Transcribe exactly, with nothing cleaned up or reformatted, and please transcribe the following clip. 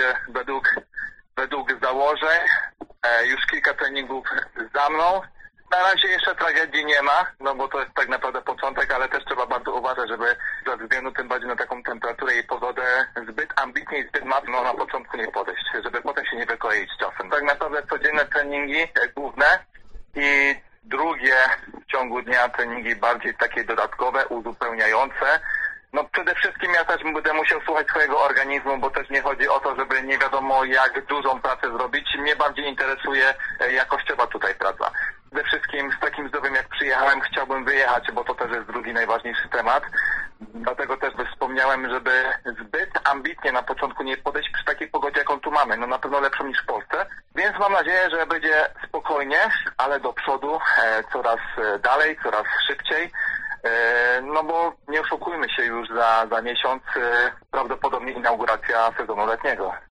według, według założeń już kilka treningów za mną. Na razie jeszcze tragedii nie ma, no bo to jest tak naprawdę początek, ale też trzeba bardzo uważać, żeby ze względu tym bardziej na taką temperaturę i pogodę zbyt ambitnie i zbyt mocno na początku nie podejść, żeby potem się nie wykoleić czasem. Tak naprawdę codzienne treningi główne i drugie w ciągu dnia treningi bardziej takie dodatkowe, uzupełniające. No przede wszystkim ja też będę musiał słuchać swojego organizmu, bo też nie chodzi o to, żeby nie wiadomo jak dużą pracę zrobić. Mnie bardziej interesuje jakościowa tutaj praca. Przede wszystkim z takim zdrowiem jak przyjechałem chciałbym wyjechać, bo to też jest drugi najważniejszy temat. Dlatego też wspomniałem, żeby zbyt ambitnie na początku nie podejść przy takiej pogodzie jaką tu mamy. No na pewno lepszą niż w Polsce. Więc mam nadzieję, że będzie spokojnie, ale do przodu, coraz dalej, coraz szybciej. No bo nie oszukujmy się, już za, za miesiąc prawdopodobnie inauguracja sezonu letniego.